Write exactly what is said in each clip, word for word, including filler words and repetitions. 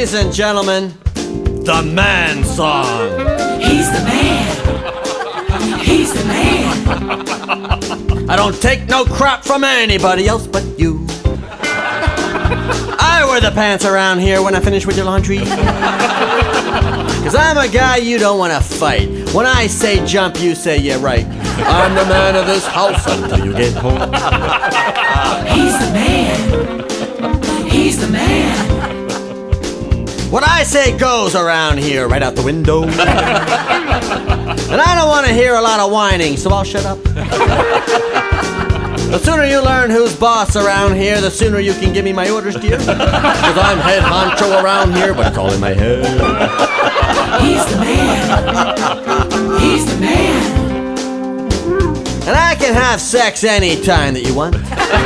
Ladies and gentlemen, the man song. He's the man. He's the man. I don't take no crap from anybody else but you. I wear the pants around here when I finish with your laundry. Cause I'm a guy you don't wanna fight. When I say jump, you say yeah right. I'm the man of this house until you get home. He's the man. He's the man. What I say goes around here right out the window. And I don't want to hear a lot of whining, so I'll shut up. The sooner you learn who's boss around here, the sooner you can give me my orders, dear. Cause I'm head honcho around here, but it's all in my head. He's the man. He's the man. And I can have sex anytime that you want.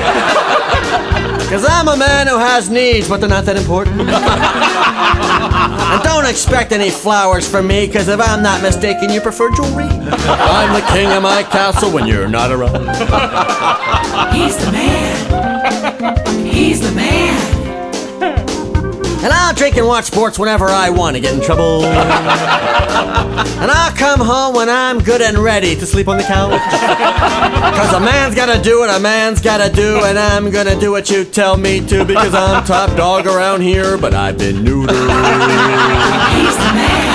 Cause I'm a man who has needs, but they're not that important. And don't expect any flowers from me, cause if I'm not mistaken, you prefer jewelry. I'm the king of my castle when you're not around. He's the man. He's the man. And I'll drink and watch sports whenever I want to get in trouble. And I'll come home when I'm good and ready to sleep on the couch. Cause a man's gotta do what a man's gotta do, and I'm gonna do what you tell me to, because I'm top dog around here, but I've been neutered. He's the man.